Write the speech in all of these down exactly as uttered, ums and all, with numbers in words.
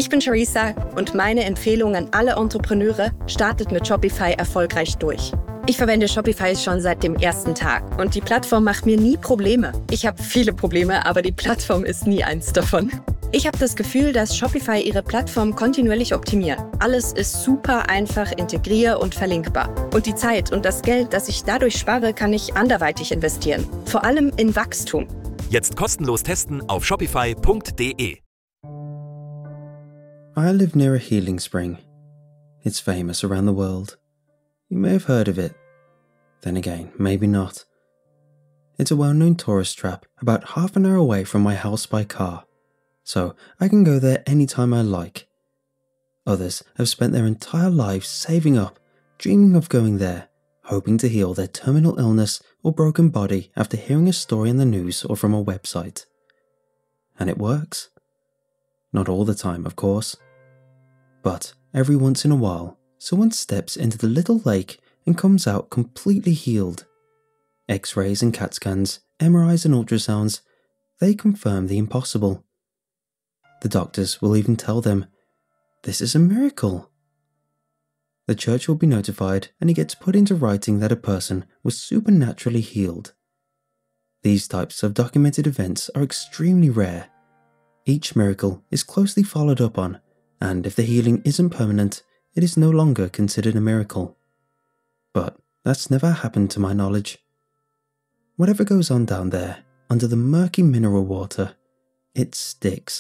Ich bin Charissa und meine Empfehlung an alle Entrepreneure: startet mit Shopify erfolgreich durch. Ich verwende Shopify schon seit dem ersten Tag und die Plattform macht mir nie Probleme. Ich habe viele Probleme, aber die Plattform ist nie eins davon. Ich habe das Gefühl, dass Shopify ihre Plattform kontinuierlich optimiert. Alles ist super einfach integrier- und verlinkbar. Und die Zeit und das Geld, das ich dadurch spare, kann ich anderweitig investieren. Vor allem in Wachstum. Jetzt kostenlos testen auf shopify punkt de. I live near a healing spring. It's famous around the world. You may have heard of it. Then again, maybe not. It's a well-known tourist trap about half an hour away from my house by car, so I can go there anytime I like. Others have spent their entire lives saving up, dreaming of going there, hoping to heal their terminal illness or broken body after hearing a story in the news or from a website. And it works. Not all the time, of course. But every once in a while, someone steps into the little lake and comes out completely healed. X-rays and CAT scans, M R Is and ultrasounds, they confirm the impossible. The doctors will even tell them, "This is a miracle." The church will be notified and it gets put into writing that a person was supernaturally healed. These types of documented events are extremely rare. Each miracle is closely followed up on, and if the healing isn't permanent, it is no longer considered a miracle. But that's never happened to my knowledge. Whatever goes on down there, under the murky mineral water, it sticks.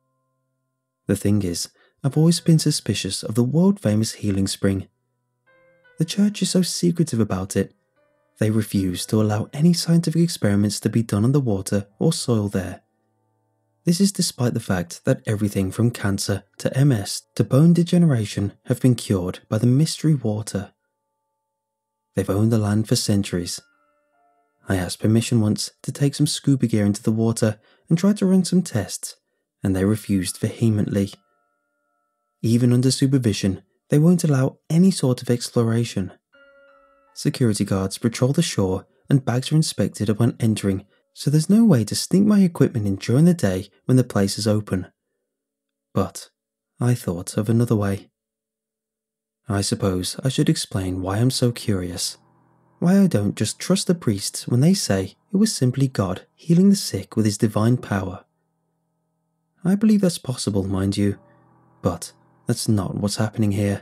The thing is, I've always been suspicious of the world-famous healing spring. The church is so secretive about it. They refuse to allow any scientific experiments to be done on the water or soil there. This is despite the fact that everything from cancer to M S to bone degeneration have been cured by the mystery water. They've owned the land for centuries. I asked permission once to take some scuba gear into the water and try to run some tests, and they refused vehemently. Even under supervision, they won't allow any sort of exploration. Security guards patrol the shore and bags are inspected upon entering, so there's no way to sneak my equipment in during the day when the place is open. But I thought of another way. I suppose I should explain why I'm so curious. Why I don't just trust the priests when they say it was simply God healing the sick with his divine power. I believe that's possible, mind you, but that's not what's happening here.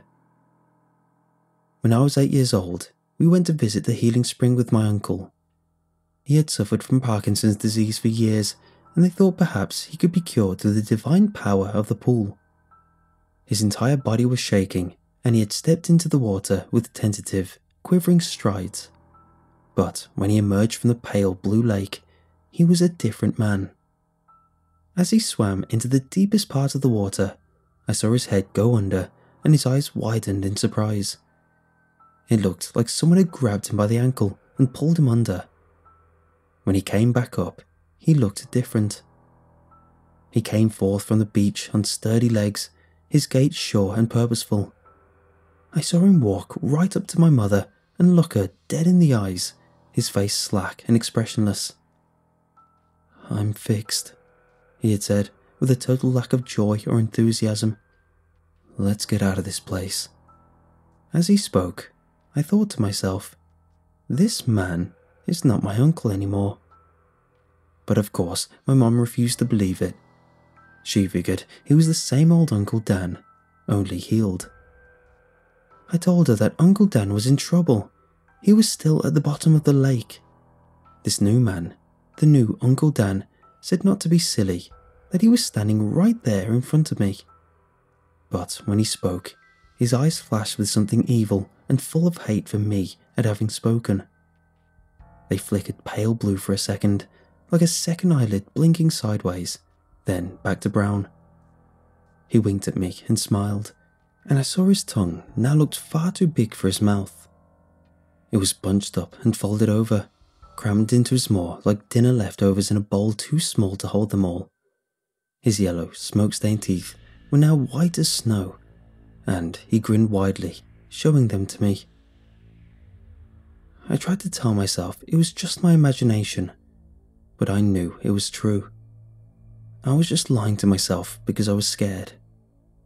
When I was eight years old, we went to visit the healing spring with my uncle. He had suffered from Parkinson's disease for years, and they thought perhaps he could be cured through the divine power of the pool. His entire body was shaking, and he had stepped into the water with tentative, quivering strides. But when he emerged from the pale blue lake, he was a different man. As he swam into the deepest part of the water, I saw his head go under and his eyes widened in surprise. It looked like someone had grabbed him by the ankle and pulled him under. When he came back up, he looked different. He came forth from the beach on sturdy legs, his gait sure and purposeful. I saw him walk right up to my mother and look her dead in the eyes, his face slack and expressionless. "I'm fixed," he had said, with a total lack of joy or enthusiasm. "Let's get out of this place." As he spoke, I thought to myself, this man is not my uncle anymore. But of course, my mom refused to believe it. She figured he was the same old Uncle Dan, only healed. I told her that Uncle Dan was in trouble. He was still at the bottom of the lake. This new man, the new Uncle Dan, said not to be silly, that he was standing right there in front of me. But when he spoke, his eyes flashed with something evil and full of hate for me at having spoken. They flickered pale blue for a second, like a second eyelid blinking sideways, then back to brown. He winked at me and smiled, and I saw his tongue now looked far too big for his mouth. It was bunched up and folded over, crammed into his maw like dinner leftovers in a bowl too small to hold them all. His yellow, smoke-stained teeth were now white as snow, and he grinned widely, showing them to me. I tried to tell myself it was just my imagination, but I knew it was true. I was just lying to myself because I was scared.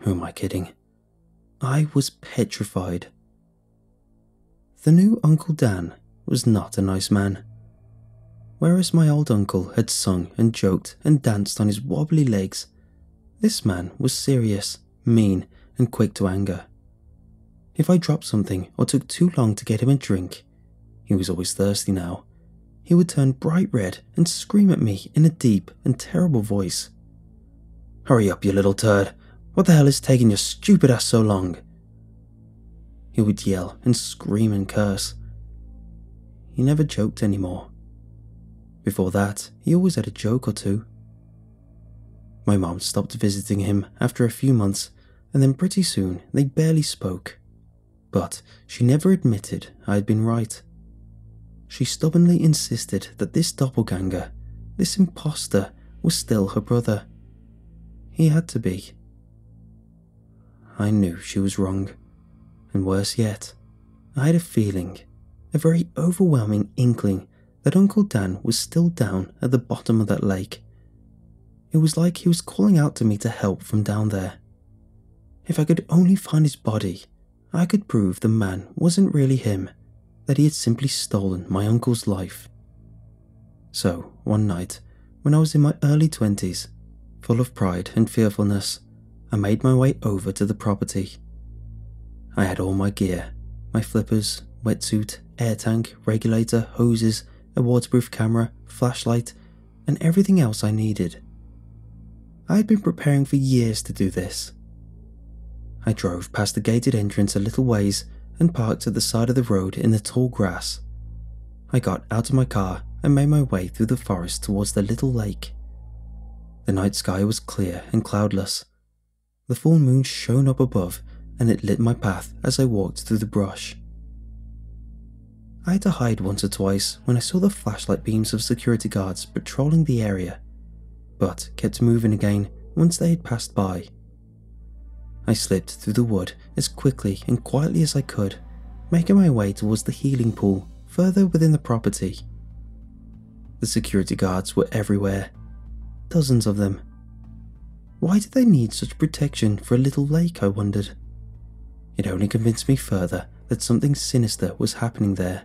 Who am I kidding? I was petrified. The new Uncle Dan was not a nice man. Whereas my old uncle had sung and joked and danced on his wobbly legs, this man was serious, mean, and quick to anger. If I dropped something or took too long to get him a drink, he was always thirsty now, he would turn bright red and scream at me in a deep and terrible voice. "Hurry up, you little turd! What the hell is taking your stupid ass so long?" He would yell and scream and curse. He never joked anymore. Before that, he always had a joke or two. My mom stopped visiting him after a few months, and then pretty soon they barely spoke. But she never admitted I had been right. She stubbornly insisted that this doppelganger, this imposter, was still her brother. He had to be. I knew she was wrong, and worse yet, I had a feeling, a very overwhelming inkling, that Uncle Dan was still down at the bottom of that lake. It was like he was calling out to me to help from down there. If I could only find his body, I could prove the man wasn't really him, that he had simply stolen my uncle's life. So, one night, when I was in my early twenties, full of pride and fearfulness, I made my way over to the property. I had all my gear, my flippers, wetsuit, air tank, regulator, hoses, a waterproof camera, flashlight, and everything else I needed. I had been preparing for years to do this. I drove past the gated entrance a little ways and parked at the side of the road in the tall grass. I got out of my car and made my way through the forest towards the little lake. The night sky was clear and cloudless. The full moon shone up above and it lit my path as I walked through the brush. I had to hide once or twice when I saw the flashlight beams of security guards patrolling the area, but kept moving again once they had passed by. I slipped through the wood as quickly and quietly as I could, making my way towards the healing pool further within the property. The security guards were everywhere, dozens of them. Why did they need such protection for a little lake, I wondered. It only convinced me further that something sinister was happening there.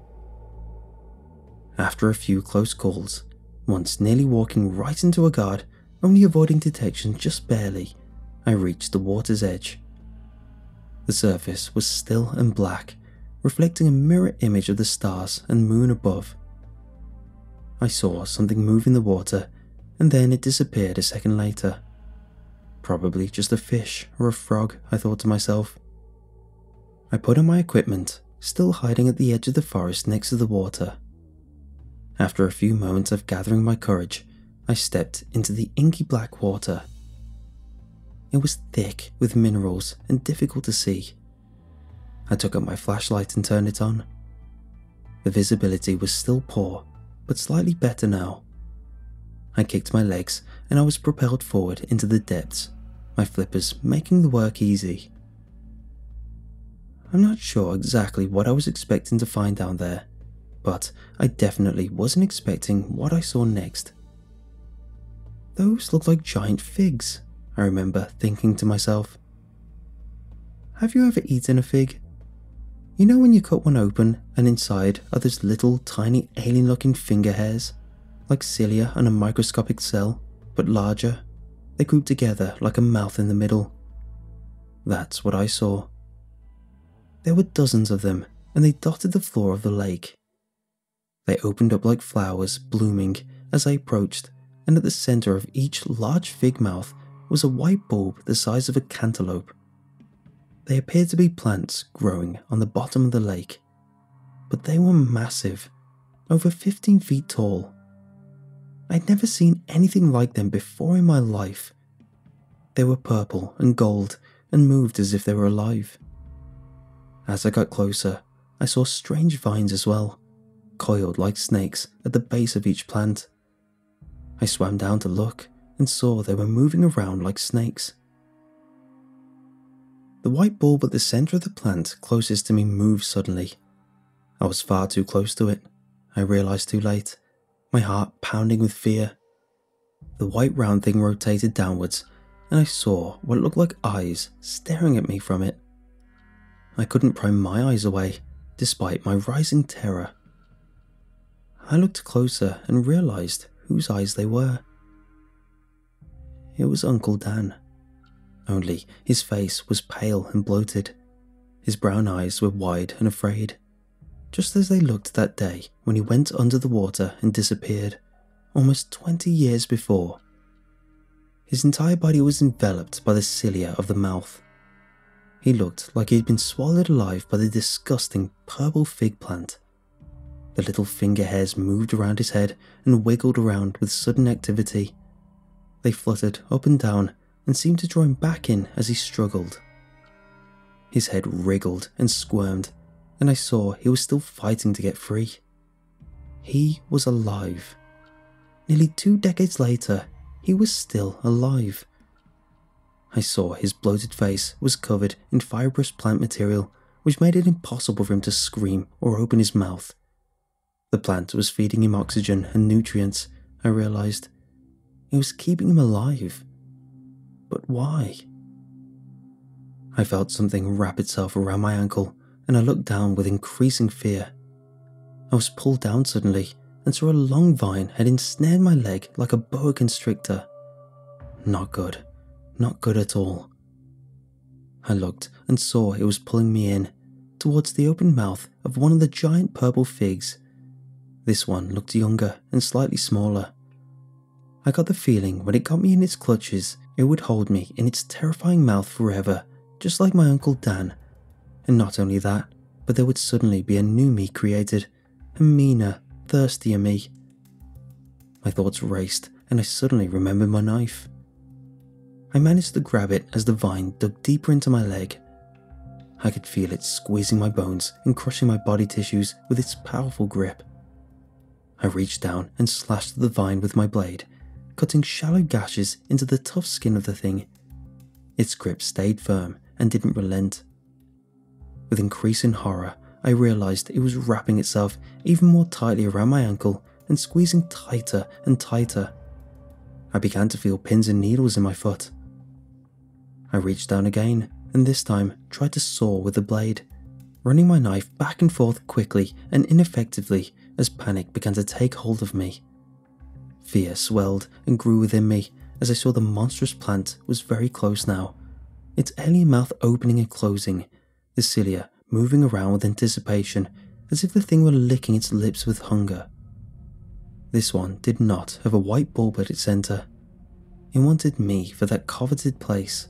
After a few close calls, once nearly walking right into a guard, only avoiding detection just barely, I reached the water's edge. The surface was still and black, reflecting a mirror image of the stars and moon above. I saw something move in the water, and then it disappeared a second later. Probably just a fish or a frog, I thought to myself. I put on my equipment, still hiding at the edge of the forest next to the water. After a few moments of gathering my courage, I stepped into the inky black water. It was thick with minerals and difficult to see. I took up my flashlight and turned it on. The visibility was still poor, but slightly better now. I kicked my legs and I was propelled forward into the depths, my flippers making the work easy. I'm not sure exactly what I was expecting to find down there, but I definitely wasn't expecting what I saw next. Those looked like giant figs, I remember thinking to myself. Have you ever eaten a fig? You know when you cut one open and inside are those little tiny alien looking finger hairs, like cilia on a microscopic cell, but larger? They group together like a mouth in the middle. That's what I saw. There were dozens of them, and they dotted the floor of the lake. They opened up like flowers blooming as I approached, and at the center of each large fig mouth was a white bulb the size of a cantaloupe. They appeared to be plants growing on the bottom of the lake, but they were massive, over fifteen feet tall. I'd never seen anything like them before in my life. They were purple and gold and moved as if they were alive. As I got closer, I saw strange vines as well, coiled like snakes at the base of each plant. I swam down to look and saw they were moving around like snakes. The white bulb at the center of the plant closest to me moved suddenly. I was far too close to it, I realized too late, my heart pounding with fear. The white round thing rotated downwards, and I saw what looked like eyes staring at me from it. I couldn't pry my eyes away, despite my rising terror. I looked closer and realized whose eyes they were. It was Uncle Dan, only his face was pale and bloated. His brown eyes were wide and afraid, just as they looked that day when he went under the water and disappeared, almost twenty years before. His entire body was enveloped by the cilia of the mouth. He looked like he had been swallowed alive by the disgusting purple fig plant. The little finger hairs moved around his head and wiggled around with sudden activity. They fluttered up and down and seemed to draw him back in as he struggled. His head wriggled and squirmed, and I saw he was still fighting to get free. He was alive. Nearly two decades later, he was still alive. I saw his bloated face was covered in fibrous plant material, which made it impossible for him to scream or open his mouth. The plant was feeding him oxygen and nutrients, I realized. It was keeping him alive. But why? I felt something wrap itself around my ankle, and I looked down with increasing fear. I was pulled down suddenly and saw a long vine had ensnared my leg like a boa constrictor. Not good. Not good at all. I looked and saw it was pulling me in, towards the open mouth of one of the giant purple figs. This one looked younger and slightly smaller. I got the feeling when it got me in its clutches, it would hold me in its terrifying mouth forever, just like my Uncle Dan. And not only that, but there would suddenly be a new me created, a meaner, thirstier me. My thoughts raced, and I suddenly remembered my knife. I managed to grab it as the vine dug deeper into my leg. I could feel it squeezing my bones and crushing my body tissues with its powerful grip. I reached down and slashed the vine with my blade, cutting shallow gashes into the tough skin of the thing. Its grip stayed firm and didn't relent. With increasing horror, I realized it was wrapping itself even more tightly around my ankle and squeezing tighter and tighter. I began to feel pins and needles in my foot. I reached down again, and this time tried to saw with the blade, running my knife back and forth quickly and ineffectively as panic began to take hold of me. Fear swelled and grew within me as I saw the monstrous plant was very close now, its alien mouth opening and closing, the cilia moving around with anticipation as if the thing were licking its lips with hunger. This one did not have a white bulb at its center. It wanted me for that coveted place.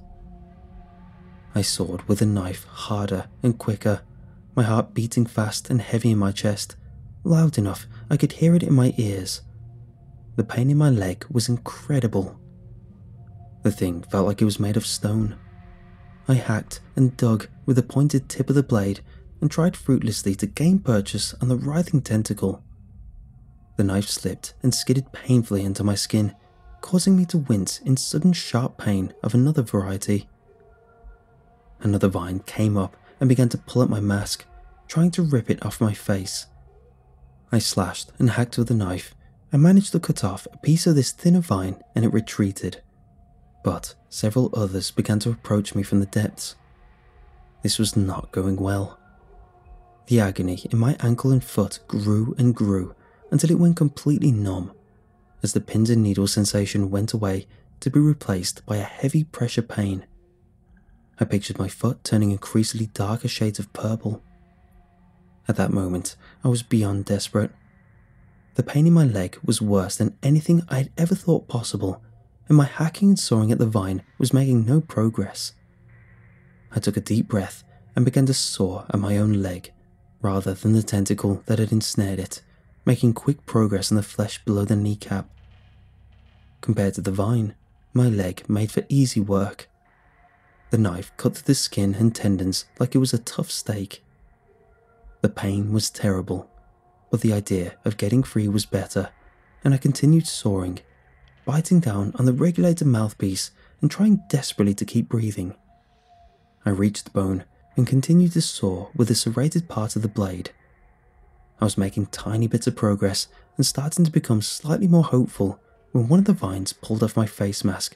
I sawed with the knife harder and quicker, my heart beating fast and heavy in my chest, loud enough I could hear it in my ears. The pain in my leg was incredible. The thing felt like it was made of stone. I hacked and dug with the pointed tip of the blade and tried fruitlessly to gain purchase on the writhing tentacle. The knife slipped and skidded painfully into my skin, causing me to wince in sudden sharp pain of another variety. Another vine came up and began to pull at my mask, trying to rip it off my face. I slashed and hacked with the knife and managed to cut off a piece of this thinner vine, and it retreated. But several others began to approach me from the depths. This was not going well. The agony in my ankle and foot grew and grew until it went completely numb, as the pins and needles sensation went away to be replaced by a heavy pressure pain. I pictured my foot turning increasingly darker shades of purple. At that moment, I was beyond desperate. The pain in my leg was worse than anything I had ever thought possible, and my hacking and sawing at the vine was making no progress. I took a deep breath and began to saw at my own leg, rather than the tentacle that had ensnared it, making quick progress on the flesh below the kneecap. Compared to the vine, my leg made for easy work. The knife cut through the skin and tendons like it was a tough steak. The pain was terrible, but the idea of getting free was better, and I continued sawing, biting down on the regulator mouthpiece and trying desperately to keep breathing. I reached the bone and continued to saw with the serrated part of the blade. I was making tiny bits of progress and starting to become slightly more hopeful when one of the vines pulled off my face mask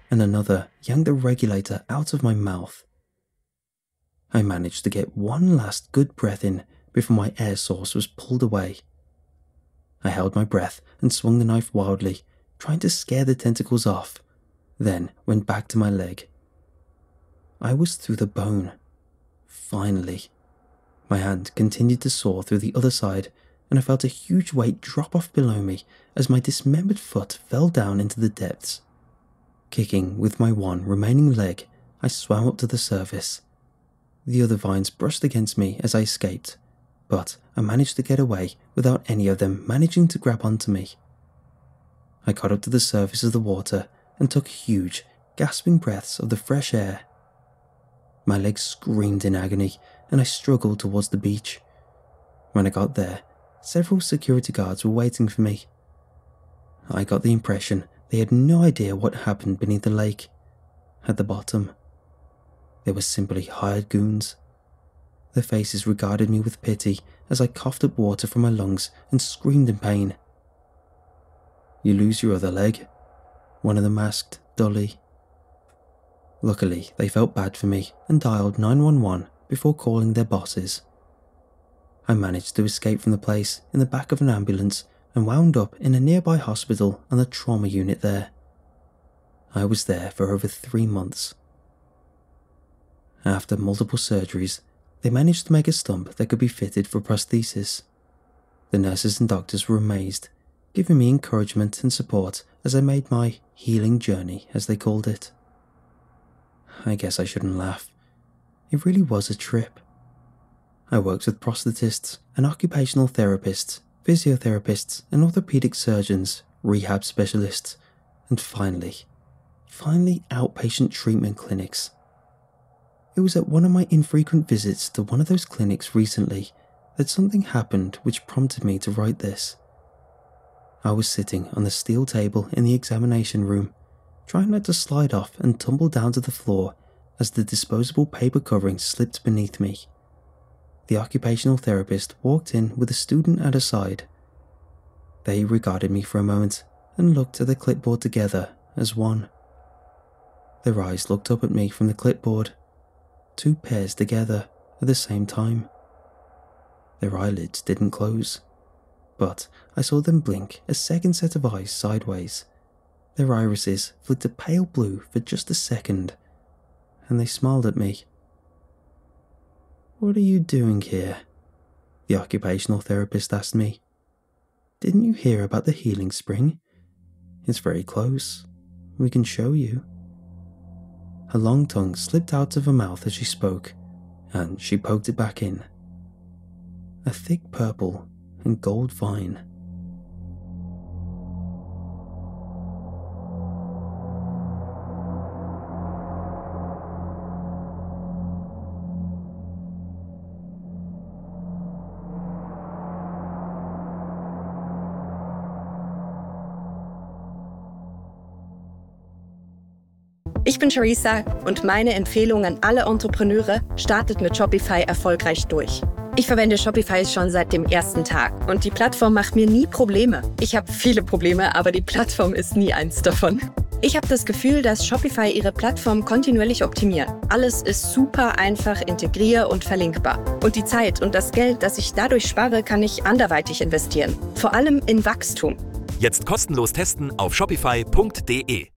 and another yanked the regulator out of my mouth. I managed to get one last good breath in before my air source was pulled away. I held my breath and swung the knife wildly, trying to scare the tentacles off, then went back to my leg. I was through the bone. Finally. My hand continued to saw through the other side, and I felt a huge weight drop off below me as my dismembered foot fell down into the depths. Kicking with my one remaining leg, I swam up to the surface. The other vines brushed against me as I escaped, but I managed to get away without any of them managing to grab onto me. I got up to the surface of the water and took huge, gasping breaths of the fresh air. My legs screamed in agony, and I struggled towards the beach. When I got there, several security guards were waiting for me. I got the impression they had no idea what happened beneath the lake. At the bottom, they were simply hired goons. Their faces regarded me with pity as I coughed up water from my lungs and screamed in pain. "You lose your other leg?" one of them asked dully. Luckily, they felt bad for me and dialed nine one one before calling their bosses. I managed to escape from the place in the back of an ambulance and wound up in a nearby hospital on the trauma unit there. I was there for over three months. After multiple surgeries, they managed to make a stump that could be fitted for prosthesis. The nurses and doctors were amazed, giving me encouragement and support as I made my healing journey, as they called it. I guess I shouldn't laugh. It really was a trip. I worked with prosthetists and occupational therapists, physiotherapists and orthopedic surgeons, rehab specialists, and finally, finally outpatient treatment clinics. It was at one of my infrequent visits to one of those clinics recently that something happened which prompted me to write this. I was sitting on the steel table in the examination room, trying not to slide off and tumble down to the floor as the disposable paper covering slipped beneath me. The occupational therapist walked in with a student at her side. They regarded me for a moment and looked at the clipboard together as one. Their eyes looked up at me from the clipboard, two pairs together at the same time. Their eyelids didn't close, but I saw them blink a second set of eyes sideways. Their irises flicked a pale blue for just a second, and they smiled at me. "What are you doing here?" the occupational therapist asked me. "Didn't you hear about the healing spring? It's very close. We can show you." Her long tongue slipped out of her mouth as she spoke, and she poked it back in. A thick purple and gold vine. Ich bin Charissa und meine Empfehlung an alle Entrepreneure: startet mit Shopify erfolgreich durch. Ich verwende Shopify schon seit dem ersten Tag und die Plattform macht mir nie Probleme. Ich habe viele Probleme, aber die Plattform ist nie eins davon. Ich habe das Gefühl, dass Shopify ihre Plattform kontinuierlich optimiert. Alles ist super einfach integrier- und verlinkbar. Und die Zeit und das Geld, das ich dadurch spare, kann ich anderweitig investieren. Vor allem in Wachstum. Jetzt kostenlos testen auf shopify punkt de.